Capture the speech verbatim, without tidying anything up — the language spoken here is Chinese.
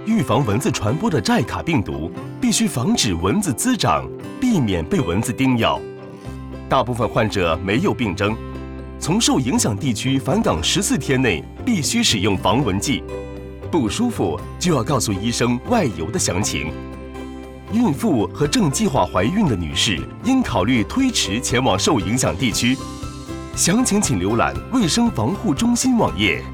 预防蚊子传播的寨卡病毒，必须防止蚊子滋长，避免被蚊子叮咬。大部分患者没有病征，从受影响地区返港十四天内必须使用防蚊剂。不舒服就要告诉医生外游的详情。孕妇和正计划怀孕的女士应考虑推迟前往受影响地区。详情请浏览卫生防护中心网页。